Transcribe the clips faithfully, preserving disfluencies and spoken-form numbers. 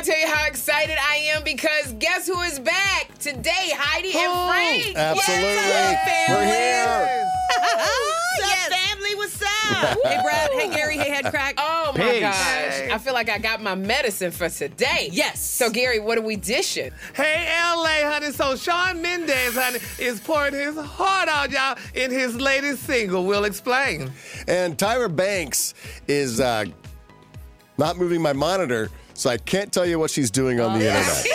tell you how excited I am because guess who is back today? Heidi and Oh, Frank. Absolutely. Yes. We're here. What's Yes. up, family? What's up? Hey, Brad. Hey, Gary. Hey, Head Crack. Oh my Peace. gosh. I feel like I got my medicine for today. Yes. So Gary, what are we dishing? Hey, L A, honey. So Shawn Mendes, honey, is pouring his heart out, y'all, in his latest single. We'll explain. And Tyra Banks is uh, not moving my monitor, so I can't tell you what she's doing on the internet.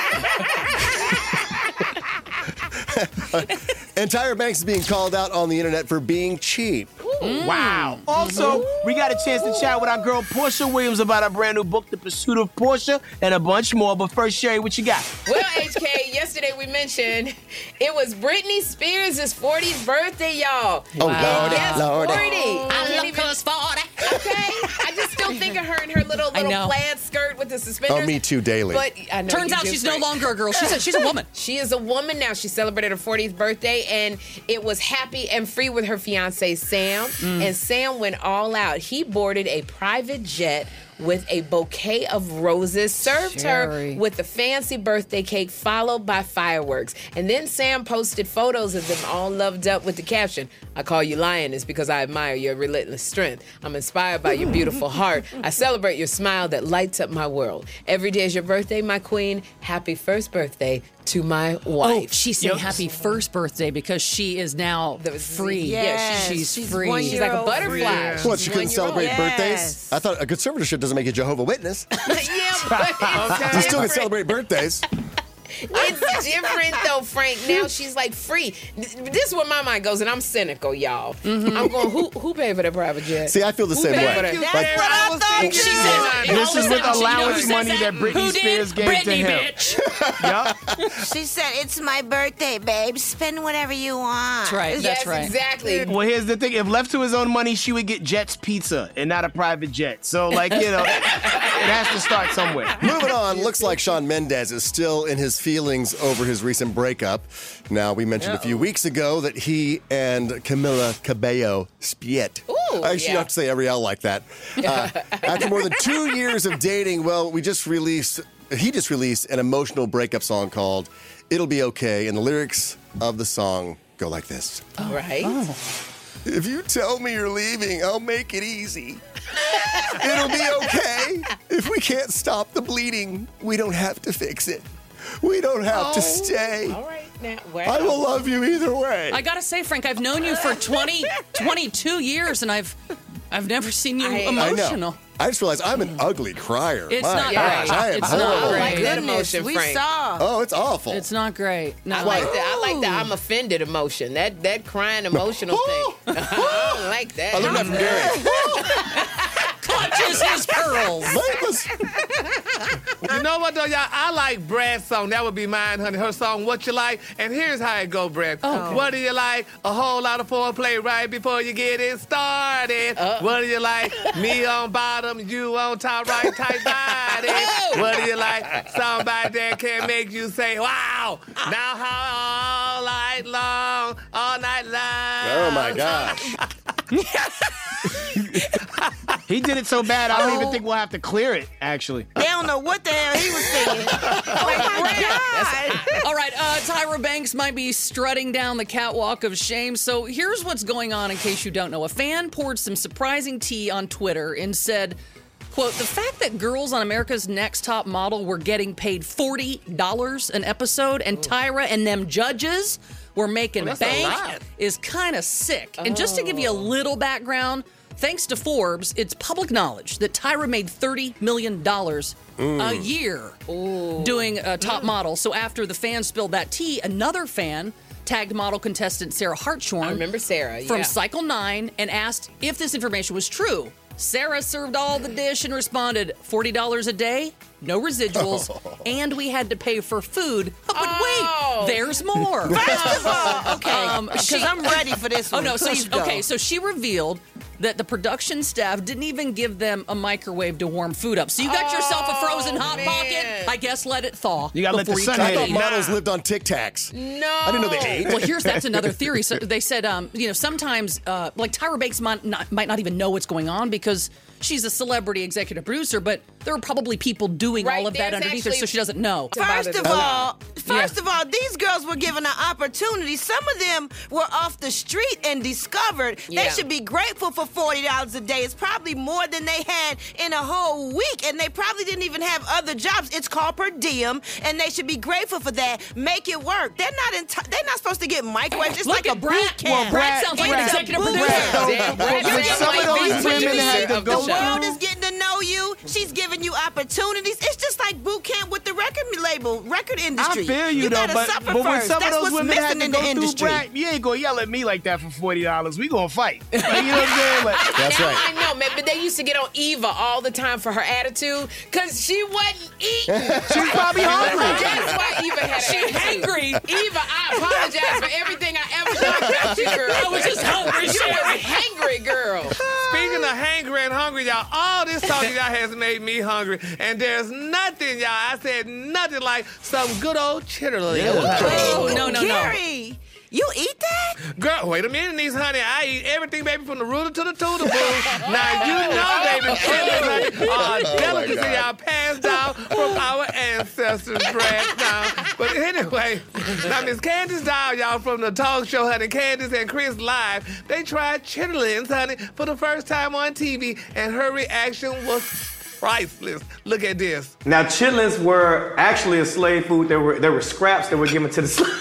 And Tyra Banks is being called out on the internet for being cheap. Wow. Also, we got a chance to chat with our girl Portia Williams about our brand new book, The Pursuit of Portia, and a bunch more. But first, Sherry, what you got? Well, H K, yesterday we mentioned it was Britney Spears' fortieth birthday, y'all. Oh, And Lordy, yes, Lordy. forty. I Can't love even- Cuz forty. Okay, I just still think of her in her little I little know. plaid skirt with the suspenders. Oh, me too, daily. But I know Turns you out do, she's no Frank. longer a girl. She's a, she's a woman. She is a woman now. She celebrated her fortieth birthday, and it was happy and free with her fiance Sam. Mm. And Sam went all out. He boarded a private jet with a bouquet of roses, served Sherry. her with a fancy birthday cake, followed by fireworks. And then Sam posted photos of them all loved up with the caption, "I call you lioness because I admire your relentless strength. I'm inspired by your beautiful heart. I celebrate your smile that lights up my world. Every day is your birthday, my queen. Happy first birthday to my Oh, wife." she's saying Yep. happy first birthday because she is now That was- free. yeah, she's, she's- she's she's free. one She's year like a old butterfly. Yeah. She's What, she couldn't one year celebrate old. Yes. birthdays? I thought a conservatorship doesn't make you Jehovah's Witness. Yeah, but it's You still can different. celebrate birthdays. It's different though, Frank. Now she's like free. This is where my mind goes, and I'm cynical, y'all. I'm going, who who paid for the private jet? See, I feel the Who same paid way. for that? That's Like- what I was thought thinking. She too. says, This is with She knows allowance who money says that Britney Who did? Spears gave to Britney, him. bitch. Yup. She said, "It's my birthday, babe. Spend whatever you want." That's right. Yes, That's right. exactly. Well, here's the thing. If left to his own money, she would get Jet's Pizza and not a private jet. So, like, you know, it has to start somewhere. Moving on, looks like Shawn Mendes is still in his feelings over his recent breakup. Now, we mentioned a few weeks ago that he and Camila Cabello split. Ooh, I actually yeah. have to say every L like that. Uh, after more than two years of dating, well, we just released, he just released an emotional breakup song called It'll Be Okay, and the lyrics of the song go like this. Right? If you tell me you're leaving, I'll make it easy. It'll be okay. If we can't stop the bleeding, we don't have to fix it. We don't have to stay. All right, now, well, I will love you either way. I gotta say, Frank, I've known you for twenty, twenty-two years, and I've I've never seen you I- I emotional. know. I just realized I'm an ugly crier. It's My not gosh, great. I am It's not horrible. I like great. that Goodness, emotion, we Frank. saw. Oh, it's awful. It's not great. No. I like that. I like that. I'm offended emotion. That that crying emotional thing. I don't like that. I learned that from Gary. Clutches his pearls. Blameless. You know what, though, y'all? I like Brad's song. That would be mine, honey. Her song, What You Like. And here's how it go, Brad. Okay. What do you like? A whole lot of foreplay right before you get it started. What do you like? Me on bottom, you on top, right tight body. What do you like? Somebody that can make you say, wow. Now how all night long, all night long. Oh, my gosh. He did it so bad, I don't even think we'll have to clear it, actually. They don't know what the hell he was singing. Oh my God. All right, uh, Tyra Banks might be strutting down the catwalk of shame. So here's what's going on in case you don't know. A fan poured some surprising tea on Twitter and said, quote, the fact that girls on America's Next Top Model were getting paid forty dollars an episode and Tyra and them judges were making Well, that's a bank lot. is kind of sick. And just to give you a little background, thanks to Forbes, it's public knowledge that Tyra made thirty million dollars a year doing a top model. So after the fan spilled that tea, another fan tagged model contestant Sarah Hartshorn I remember Sarah. from yeah. Cycle nine and asked if this information was true. Sarah served all the dish and responded, forty dollars a day, no residuals, and we had to pay for food. But Oh. wait, there's more. First of all, okay, Um, because she- I'm ready for this Oh one. no! So Please she, go. okay, so she revealed that the production staff didn't even give them a microwave to warm food up. So you got yourself a frozen hot man. pocket. I guess let it thaw. You gotta let before the you sun try hit to I it. eat. thought models lived on Tic Tacs. No. I didn't know they ate. Well, here's that's another theory. So they said, um, you know, sometimes uh, like Tyra Banks might not, might not even know what's going on because she's a celebrity executive producer, but there are probably people doing Right, all of that there's underneath her, actually- so she doesn't know. About First it of as all, first Yeah. of all, these girls were given an opportunity. Some of them were off the street and discovered. Yeah. They should be grateful for forty dollars a day. It's probably more than they had in a whole week, and they probably didn't even have other jobs. It's called per diem, and they should be grateful for that. Make it work. They're not enti- They're not supposed to get microwaves. It's Look like a at Brad. boot camp. Well, Brad sounds like an It's a executive boot producer. camp. Damn, Brad You sounds get some like of those the women producer had to of go the The show. world is getting to know you. She's giving you opportunities. It's just like boot camp with the record label, record industry. I feel you, though, gotta but, suffer but when first. some That's of those what's women had missing to in go the through, industry. Brad, you ain't gonna yell at me like that for forty dollars. We gonna fight. Like, you know what I'm saying? Like, That's now right. I know, man, but they used to get on Eva all the time for her attitude because she wasn't eating. she's probably hungry. That's why Eva had an She's attitude. hangry. Eva, I apologize for everything I ever done about you, girl. I was just hungry, You Sherry. were hangry, girl. Speaking of hangry and hungry, y'all, all this talking y'all has made me hungry. And there's nothing, y'all, I said nothing like some good old chitterling. Oh, no, no, no. Gary, you eat that? Girl, wait a minute, niece, honey. I eat everything, baby, from the ruler to the tutor boo. Now, you know, baby, chitlins, honey, are a delicacy y'all passed down from our ancestors, Brad. Now, but anyway, now, Miss Candace Dial, y'all, from the talk show, honey, Candace and Chris Live, they tried chitterlings, honey, for the first time on T V, and her reaction was priceless. Look at this. Now, chitlins were actually a slave food. They were, they were scraps that were given to the slaves.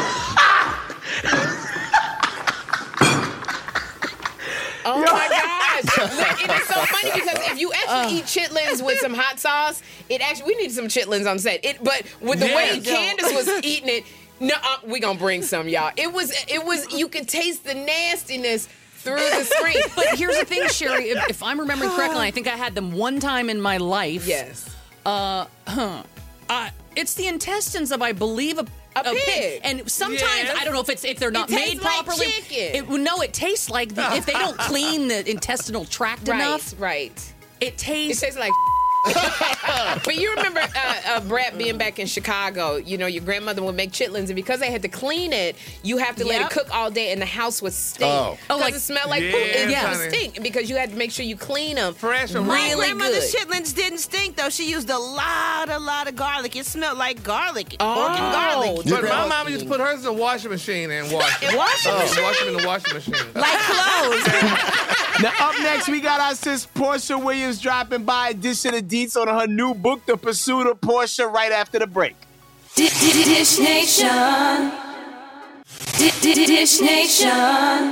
Oh my gosh. Look, and it's so funny because if you actually eat chitlins with some hot sauce, it actually, we need some chitlins on set. It, but with the way Yes. Candace was eating it, no, uh, we gonna bring some, y'all. It was, it was, you could taste the nastiness through the screen. But here's the thing, Sherry. If, if I'm remembering correctly, I think I had them one time in my life. Yes. Uh, it's the intestines of, I believe, a, A pig. And sometimes Yes. I don't know if it's if they're not It tastes made like properly. chicken. It, no, it tastes like the, if they don't clean the intestinal tract enough, Right, right. it It tastes. tastes like but you remember uh, uh, Brett being back in Chicago, you know, your grandmother would make chitlins, and because they had to clean it, you have to let Yep. it cook all day, and the house would stink. Oh. Oh, Oh, like- it smelled like Yeah, poop. It yeah. would stink because you had to make sure you clean them. Fresh and My really grandmother's good. chitlins didn't stink though. She used a lot, a lot of garlic. It smelled like garlic, Oh. pork and garlic. Your But my grandma- mama used to put hers in the washing machine and wash it. Washing Oh, machine? wash them in the washing machine. Like clothes. Now, up next, we got our sis Portia Williams dropping by. Dish of the deets on her new book, The Pursuit of Portia, right after the break. Dish Nation. Dish Nation.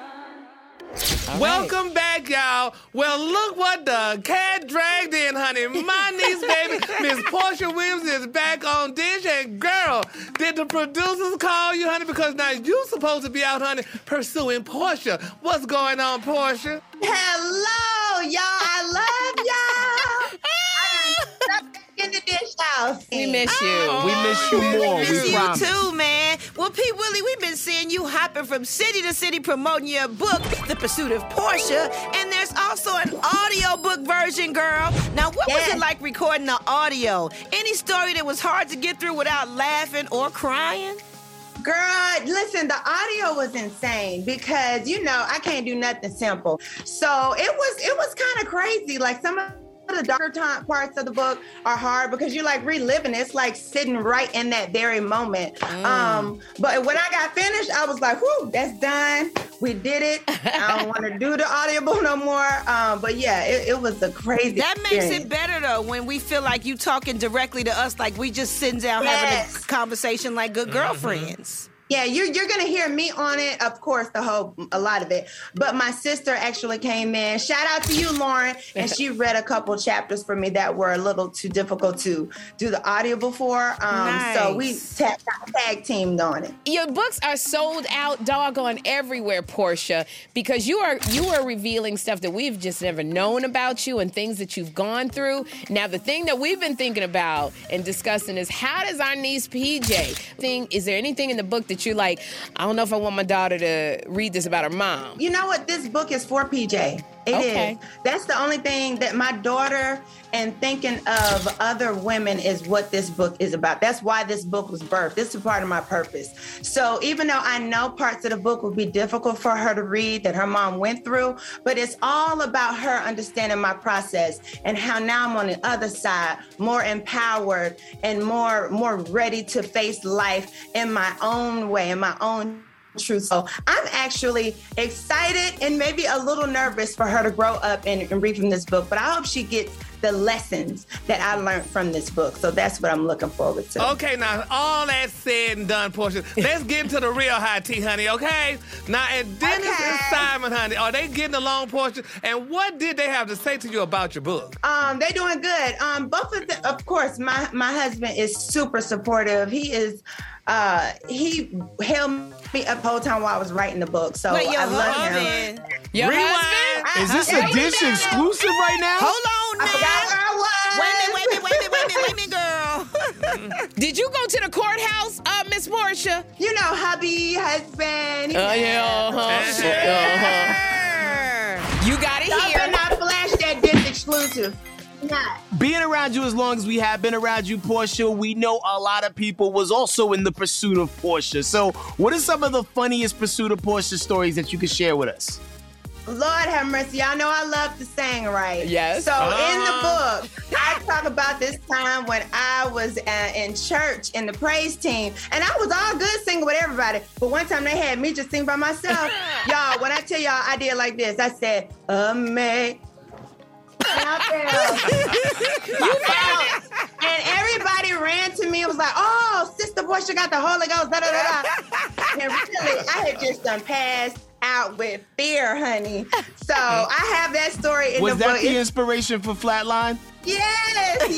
Welcome back, y'all. Well, look what the cat dragged in, honey. My niece, baby, Miss Portia Williams is back on Dish. And girl, did the producers call you, honey? Because now you supposed to be out, honey, pursuing Portia. What's going on, Portia? Hello, y'all. I love y'all. I am stuck in the dish house. We miss you. We miss you more. Miss We you promise. too, man. Well, P. Willie, we've been seeing you hopping from city to city promoting your book, The Pursuit of Portia, and there's also an audiobook version, girl. Now, what was Yes. it like recording the audio? Any story that was hard to get through without laughing or crying? Girl, listen, the audio was insane because, you know, I can't do nothing simple. So it was it was kind of crazy. Like some of the darker time parts of the book are hard because you're like reliving it. It's like sitting right in that very moment. Um, but when I got finished, I was like, whew, that's done. We did it. I don't want to do the audiobook no more. Um, but yeah, it, it was a crazy That makes experience. it better, though, when we feel like you talking directly to us, like we just sitting down having Yes. a conversation like good girlfriends. Yeah, you're you're gonna hear me on it, of course, the whole a lot of it. But my sister actually came in. Shout out to you, Lauren, and she read a couple chapters for me that were a little too difficult to do the audio before. Um, So we Nice. tag, tag teamed on it. Your books are sold out doggone everywhere, Portia, because you are you are revealing stuff that we've just never known about you and things that you've gone through. Now, the thing that we've been thinking about and discussing is how does our niece P J think? Is there anything in the book that you're like, I don't know if I want my daughter to read this about her mom? You know what? This book is for P J. It Okay. is. That's the only thing that my daughter and thinking of other women is what this book is about. That's why this book was birthed. This is part of my purpose. So even though I know parts of the book would be difficult for her to read that her mom went through, but it's all about her understanding my process and how now I'm on the other side, more empowered and more, more ready to face life in my own way, in my own truth. So I'm actually excited and maybe a little nervous for her to grow up and, and read from this book, but I hope she gets the lessons that I learned from this book. So that's what I'm looking forward to. Okay, now all that said and done, Portia, let's get into the real high tea, honey, okay? Now, and Dennis Okay. and Simon, honey, are they getting along, Portia? And what did they have to say to you about your book? Um, they doing good. Um, both of them, of course, my, my husband is super supportive. He is, uh, he held me up the whole time while I was writing the book. So Wait, your I love him. husband. Your Rewind. husband? Is this a Hey, dish now. exclusive right now? Hold on now. I forgot where I was. Wait a minute, wait a minute, wait a minute, wait a minute, wait a minute, girl. Did you go to the courthouse, uh, Miss Portia? You know, hubby, husband. Oh, yeah, uh-huh. Uh-huh. You got it Y'all better here. not flash that dish exclusive. Not. Being around you as long as we have been around you, Portia, we know a lot of people was also in the pursuit of Portia. So what are some of the funniest pursuit of Portia stories that you could share with us? Lord have mercy. Y'all know I love to sing, right? Yes. So in the Uh-huh. book, I talk about this time when I was uh, in church in the praise team, and I was all good singing with everybody. But one time they had me just sing by myself. Y'all, when I tell y'all I did like this, I said, "Amazing." And I fell. You fell. And everybody ran to me and was like, "Oh, Sister Portia got the Holy Ghost." Da, da, da, da. And really, I had just done passed out with fear, honey. So I have that story in Was the that book. the It's- inspiration for Flatline? yes,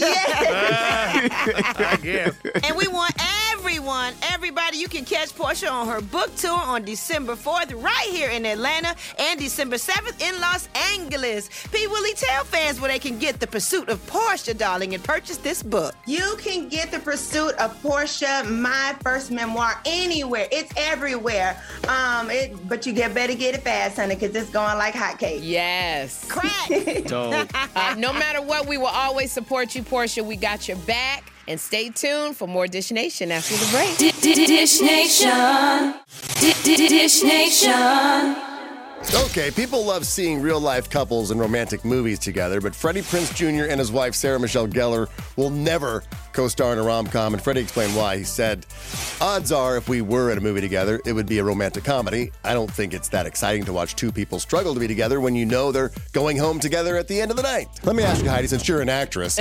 yes. I guess. And we want everyone, everybody, you can catch Portia on her book tour on December fourth right here in Atlanta and December seventh in Los Angeles. P. Willie, tell fans where they can get The Pursuit of Portia, darling, and purchase this book. You can get The Pursuit of Portia, my first memoir, anywhere. It's everywhere. Um, it, but you get better get it fast, honey, because it's going like hotcakes. Yes. Crack. Dope. Uh, no matter what, we will always support you, Portia. We got your back. And stay tuned for more Dish Nation after the break. Dish Nation. Dish Nation. Okay, people love seeing real-life couples in romantic movies together, but Freddie Prinze Junior and his wife, Sarah Michelle Gellar, will never co-star in a rom-com, and Freddie explained why. He said, odds are if we were in a movie together, it would be a romantic comedy. I don't think it's that exciting to watch two people struggle to be together when you know they're going home together at the end of the night. Let me ask you, Heidi, since you're an actress.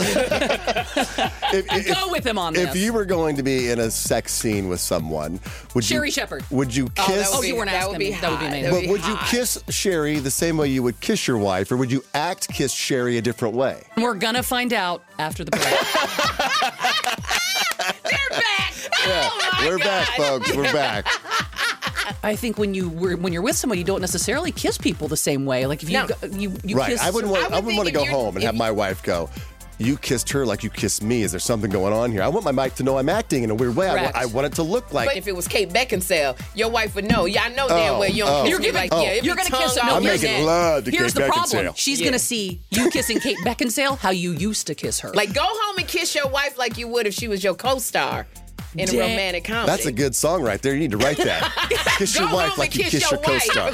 if, if, Go with him on this. If you were going to be in a sex scene with someone, would Sherry you... Shepherd. Would you Oh, kiss... that would be, you weren't that asking would be me. That would be hot. amazing. That But be would you hot. kiss Sherry the same way you would kiss your wife, or would you act kiss Sherry a different way? We're gonna find out after the break. They're back. Yeah, Oh my we're God. back, folks. We're back. I think when you were when you're with somebody, you don't necessarily kiss people the same way. Like if you No. go- you you Right. kiss. I wouldn't want. I I, would wouldn't want to think go if you're- home and if have you- my wife go, "You kissed her like you kissed me. Is there something going on here?" I want my mic to know I'm acting in a weird way. I, wa- Correct. I want it to look like. But if it was Kate Beckinsale, your wife would know. Yeah, I know damn Oh, well you don't oh. kiss You're me giving- like oh. yeah. it'd You're be gonna kiss tongue no, out I'm your making neck. love to Here's Kate the problem. Beckinsale. She's Yeah. gonna see you kissing Kate Beckinsale how you used to kiss her. Like go home and kiss your wife like you would if she was your co-star in a Damn. romantic comedy. That's a good song right there. You need to write that. Kiss Go your wife home like and you kiss your wife. co-star.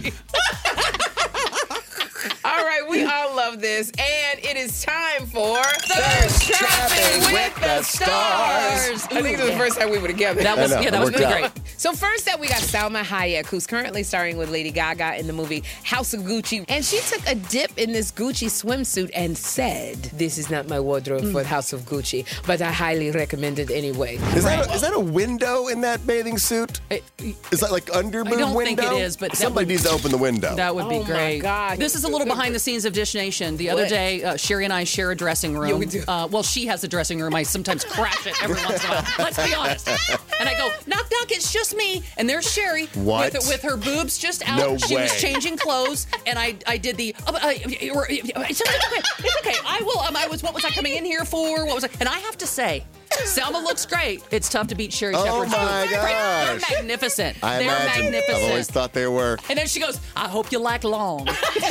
All right, we all love this, and it is time for Thirst Trapping with the Stars. I think this is the first time we were together. that was I know, yeah, it that was worked really out. great. So first up, we got Salma Hayek, who's currently starring with Lady Gaga in the movie House of Gucci. And she took a dip in this Gucci swimsuit and said, "This is not my wardrobe for House of Gucci, but I highly recommend it anyway." Is that, a, is that a window in that bathing suit? It- Is that like under boob I don't window? think it is, but that somebody would- needs to open the window. That would be Oh my great. God. This is a little behind the scenes of Dish Nation. The other What? day, uh, Sherry and I share a dressing room. Yeah, we do. Uh, well, she has a dressing room. I sometimes crash it every once in a while. Let's be honest. And I go, knock, knock, it's just me. And there's Sherry What? with, with her boobs just out. No she was way. changing clothes, and I I did the. Uh, uh, it's okay. It's okay. I will. Um, I was. What was I coming in here for? What was I? And I have to say, Selma looks great. It's tough to beat Sherry Oh Shepherd's my boobs. They're gosh. magnificent. I They're imagine. magnificent. I've always thought they were. And then she goes, I hope you like long.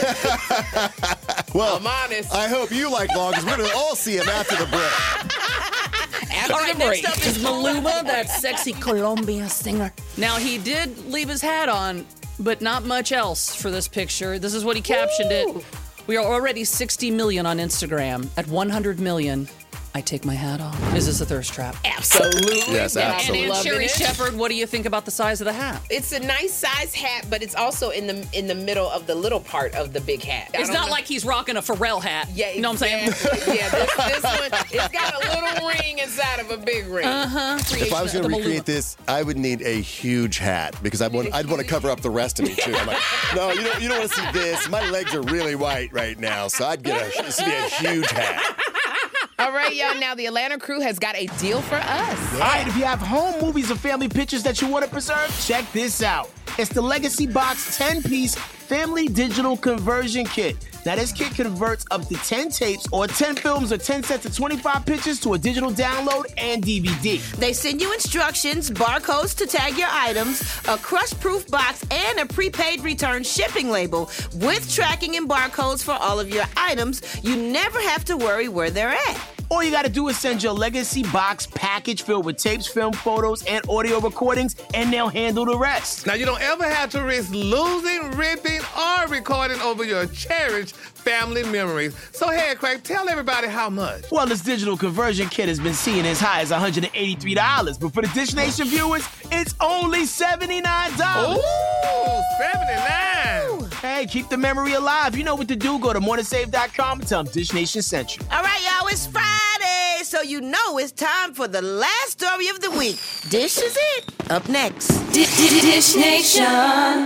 Well, I'm honest. I hope you like long because we're going to all see him after the break. After All right, the break. next up is Maluma, that sexy Colombian singer. Now, he did leave his hat on, but not much else for this picture. This is what he captioned it. We are already sixty million on Instagram. At one hundred million, I take my hat off. Is this a thirst trap? Absolutely. Yes, And I'm absolutely. And Aunt loving Sherry it. Shepherd, what do you think about the size of the hat? It's a nice size hat, but it's also in the in the middle of the little part of the big hat. I It's don't not know- like he's rocking a Pharrell hat. Yeah, You know what I'm saying? exactly. Yeah, this, this one, it's got a little ring inside of a big ring. Uh-huh. If I was going to The Maluma. recreate this, I would need a huge hat because I'd want, I'd want to cover up the rest of me too. I'm like, no, you don't, you don't want to see this. My legs are really white right now, so I'd get a, this would be a huge hat. All right, y'all. Now the Atlanta crew has got a deal for us. All right, if you have home movies or family pictures that you want to preserve, check this out. It's the Legacy Box ten-piece Family Digital Conversion Kit. Now, this kit converts up to ten tapes or ten films or ten sets of twenty-five pictures to a digital download and D V D. They send you instructions, barcodes to tag your items, a crush-proof box, and a prepaid return shipping label with tracking and barcodes for all of your items. You never have to worry where they're at. All you got to do is send your Legacy Box package filled with tapes, film, photos, and audio recordings, and they'll handle the rest. Now, you don't ever have to risk losing, ripping, or recording over your cherished family memories. So, hey, Craig, tell everybody how much. Well, this digital conversion kit has been seen as high as one hundred eighty-three dollars, but for the Dish Nation viewers, it's only seventy-nine dollars. Ooh, seventy-nine. Hey, keep the memory alive. You know what to do. Go to morning save dot com and tell them Dish Nation sent you. All right, y'all, it's Friday, so you know it's time for the last story of the week. Dish is it. Up next. Dish Nation.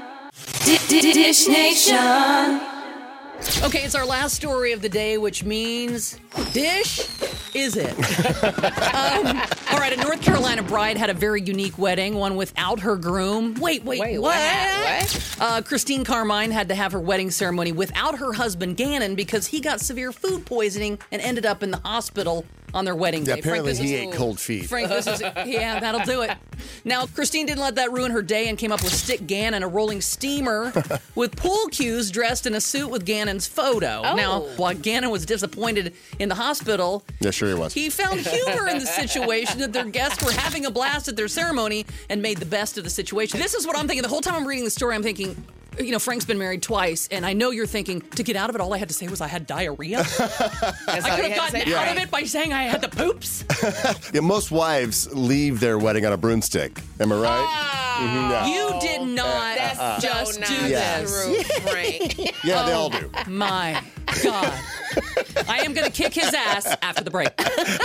Dish Nation. Okay, it's our last story of the day, which means Dish is it. um, all right, a North Carolina bride had a very unique wedding, one without her groom. Wait, wait, Wait, what? what? Uh, Christine Carmine had to have her wedding ceremony without her husband Gannon because he got severe food poisoning and ended up in the hospital on their wedding Yeah, day. apparently Frank, he this is- ate cold feet. Frank, this is, yeah, that'll do it. Now, Christine didn't let that ruin her day and came up with Stick Gannon, a rolling steamer with pool cues dressed in a suit with Gannon's photo. Oh. Now, while Gannon was disappointed in the hospital, Yeah, sure he was. he found humor in the situation that their guests were having a blast at their ceremony and made the best of the situation. This is what I'm thinking. The whole time I'm reading the story, I'm thinking, you know, Frank's been married twice, and I know you're thinking, to get out of it, all I had to say was I had diarrhea. That's all I could you have had to gotten say. out Yeah. of it by saying I had the poops. Yeah, most wives leave their wedding on a broomstick. Am I right? Mhm, yeah. You did not That's just so do not Yes. this. true, Frank. Yeah, they all do. My God. I am going to kick his ass after the break.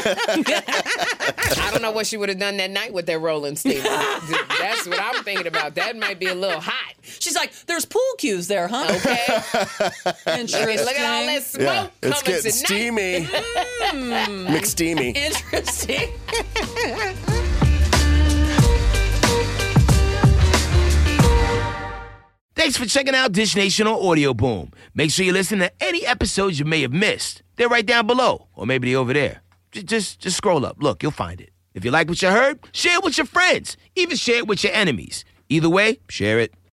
I don't know what she would have done that night with that rolling steamer. That's what I'm thinking about. That might be a little hot. She's like, there's pool cues there, huh? Okay. Interesting. Look at all that smoke Yeah, it's coming getting tonight. steamy. McSteamy. Interesting. Thanks for checking out Dish Nation on Audio Boom. Make sure you listen to any episodes you may have missed. They're right down below, or maybe they're over there. Just, just, just scroll up. Look, you'll find it. If you like what you heard, share it with your friends. Even share it with your enemies. Either way, share it.